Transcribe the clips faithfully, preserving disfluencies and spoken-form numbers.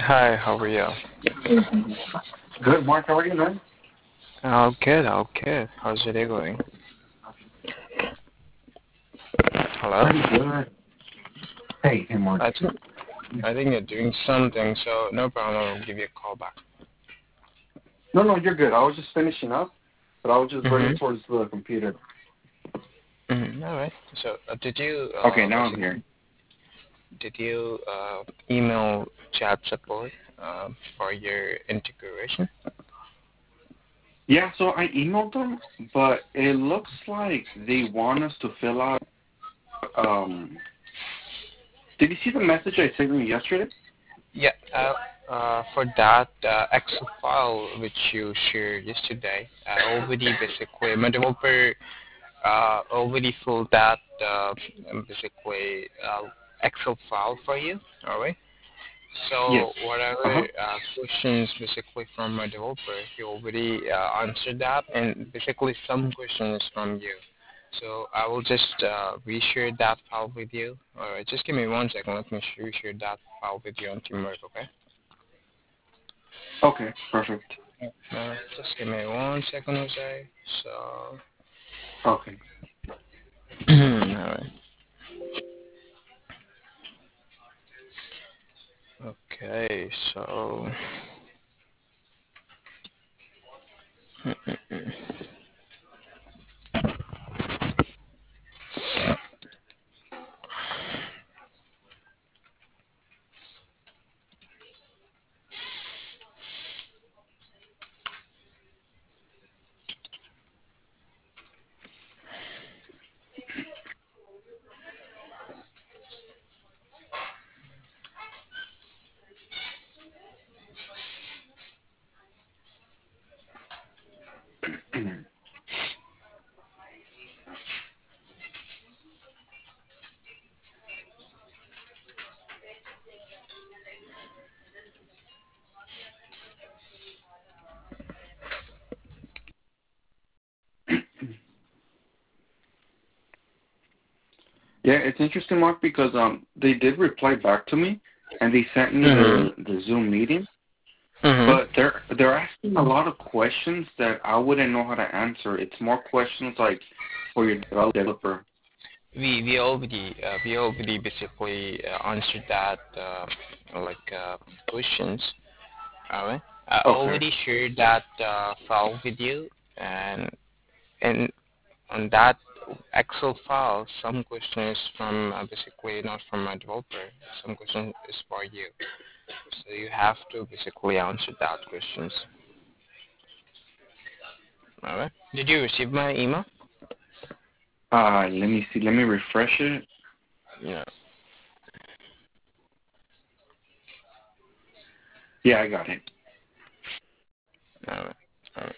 Hi, how are you? Good, Mark. How are you, man? Oh, good, oh, good. How's your day going? Hello? Pretty good. Hey, hey, Mark. I think I think you're doing something, so no problem. I'll give you a call back. No, no, you're good. I was just finishing up, but I was just running Mhm. towards the computer. Mhm. All right. So, uh, did you Okay, uh, now I'm basically here. did you uh, email chat support uh, for your integration? Yeah, so I emailed them, but it looks like they want us to fill out. Um, did you see the message I sent you yesterday? Yeah. Uh, uh, for that uh, Excel file which you shared yesterday, I already basically my developer uh, already filled that uh, basically uh, Excel file for you. All right. Yes. So Uh huh. whatever uh, questions basically from my developer, he already uh, answered that, and basically some questions from you. So I will just uh, reshare that file with you. All right, just give me one second. Let me sh- reshare that file with you on Teamwork, okay? Okay, perfect. Uh, just give me one second, Jose. So, Okay. all right. Okay, so. Yeah, it's interesting, Mark, because um they did reply back to me, and they sent me Mhm. the the Zoom meeting, Mhm. but they're they're asking a lot of questions that I wouldn't know how to answer. It's more questions like for your developer. We we already uh, we already basically uh, answered that uh, like uh, questions. Alright. I Okay. already shared that uh, file with you, and and on that Excel file, some questions from uh, basically not from my developer. Some question is for you, so you have to basically answer that questions. Alright. Did you receive my email? Uh, let me see. Let me refresh it. Yeah. Yeah, I got it. Alright. Alright.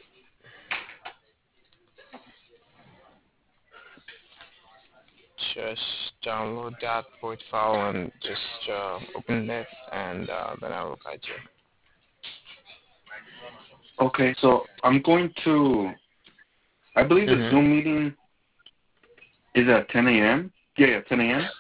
Just download that port file and just uh, open it, and uh, then I will guide you. Okay, so I'm going to. I believe the Mhm. Zoom meeting is at ten a m. Yeah, yeah, ten a m.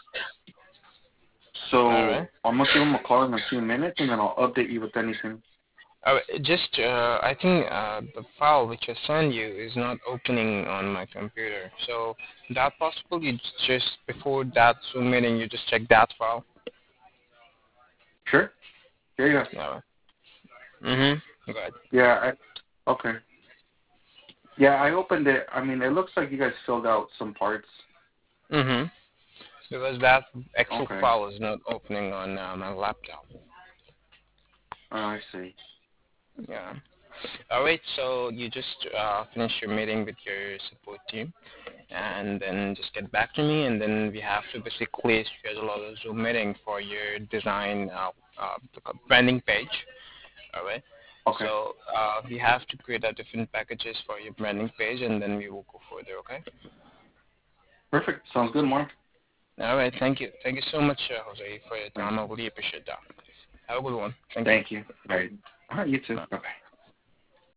All right. So I'm gonna give them a call in a few minutes, and then I'll update you with anything. All right. Just, uh, I think uh, the file which I send you is not opening on my computer. So that possible? You just before that Zoom meeting, you just check that file. Sure. Yeah, yeah, All right. Mhm. Good. yeah. I, okay. Yeah, I opened it. I mean, it looks like you guys filled out some parts. Mhm. Because that Excel Okay. file is not opening on uh, my laptop. Uh, I see. Yeah. All right. So you just uh, finish your meeting with your support team, and then just get back to me, and then we have to basically schedule a Zoom meeting for your design uh, uh, the branding page. All right. Okay. So uh, we have to create a different packages for your branding page, and then we will go further. Okay. Perfect. Sounds good, Mark. All right. Thank you. Thank you so much, uh, Jose, for your Thanks. time. I really appreciate that. Have a good one. Thank you. Thank you. All right. All right. You too. Bye. Bye bye.